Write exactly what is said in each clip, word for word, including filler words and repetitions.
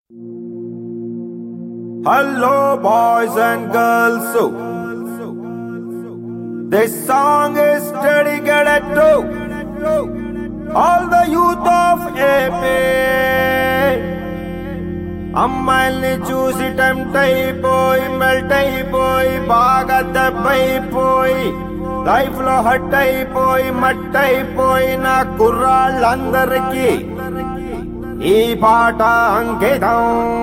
Hello boys and girls, so this song is dedicated to all the youth of A P. అమ్మాయిల్ని చూసి tempt అయిపోయి melt అయిపోయి బాగా దెబ్బైపోయి life లో hot అయిపోయి మట్ అయిపోయి నా కుర్రాళ్ళందరికీ ఈ పాట అంకితం.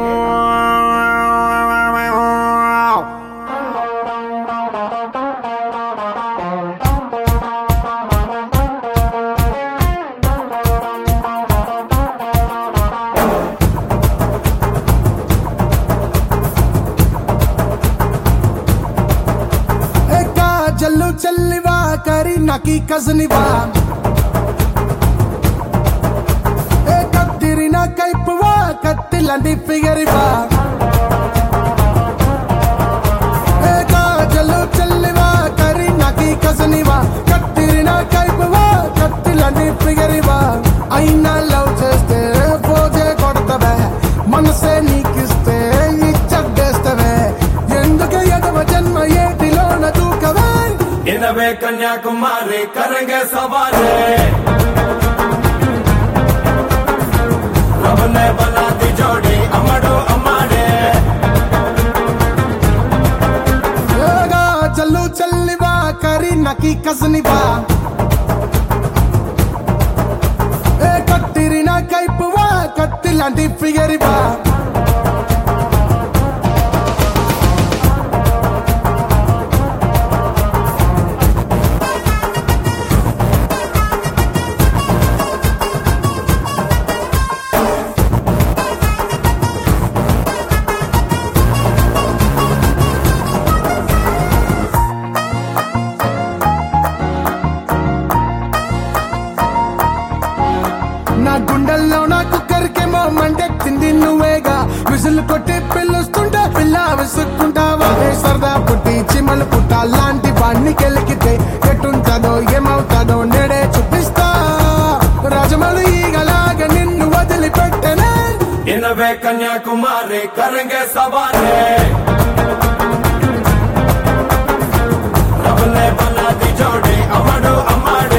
జల్లు చల్లివా కరీనా की కజనివా ఏ కత్తిరినా కైపువా కత్తిలాంటి ఫిగరివా ఏ జల్లు చల్లివా కరీనా की కజనివా కత్తిరినా కైపువా కత్తిలాంటి ఫిగరివా అయినా లవ్ చేస్తే పోజే కొడతవే మనసే నీకిస్తే ఇచ్చడ్డేస్తవే ఎందుకు ఎదవ జన్మ ఏటిలోన దూకవే इनवे कन्याकुमारी करेंगे सवारी रब ने बना दी जोड़ी अमड़ो अमाड़े चलू चलवा करीना की कजनिवा कत्तिरिना कैपुवा कत्तिलांटी फिगरिवा నా గుండెల్లో నా కుక్కరికేమో మండెత్తింది నువ్వేగా విసులు కొట్టి పిలుస్తుంటే పిల్ల విసుక్కుంటావా సరదా పుట్టి చిమలు పుట్ట లాంటి వాడిని కెలికితే ఎటుంటదో ఏమవుతాదో నేడే చూపిస్తా రాజమౌళి ఈగలాగా నిన్ను వదిలిపెట్టనే इनवे कन्याकुमारी करेंगे सवारी रब ने बना दी जोड़ी अमड़ो अमाड़े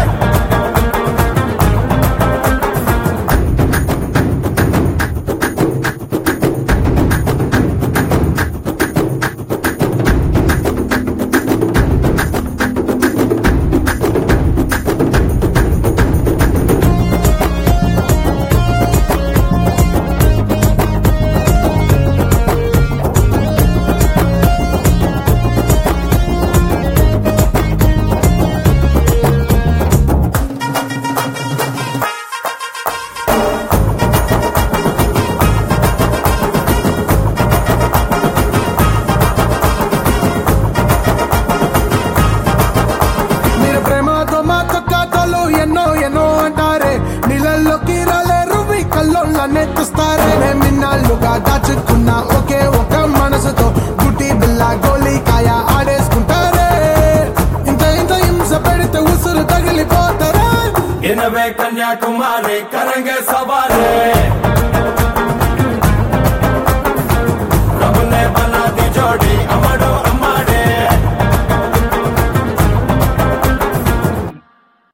ఎన్నో ఎన్నో అంటారే నీళ్ళల్లోకి రాలేరు కల్లోళ్ళనే చూస్తారే మిన్నాళ్ళుగా దాచుకున్న ఒకే ఒక మనసుతో గుటి బిల్ల గోలికాయ ఆడేసుకుంటారే ఇంత ఇంత హింస పెడితే ఉసురు తగిలిపోతారే इनवे कन्याकुमारी करेंगे सवारी रब ने बना दी जोड़ी अमड़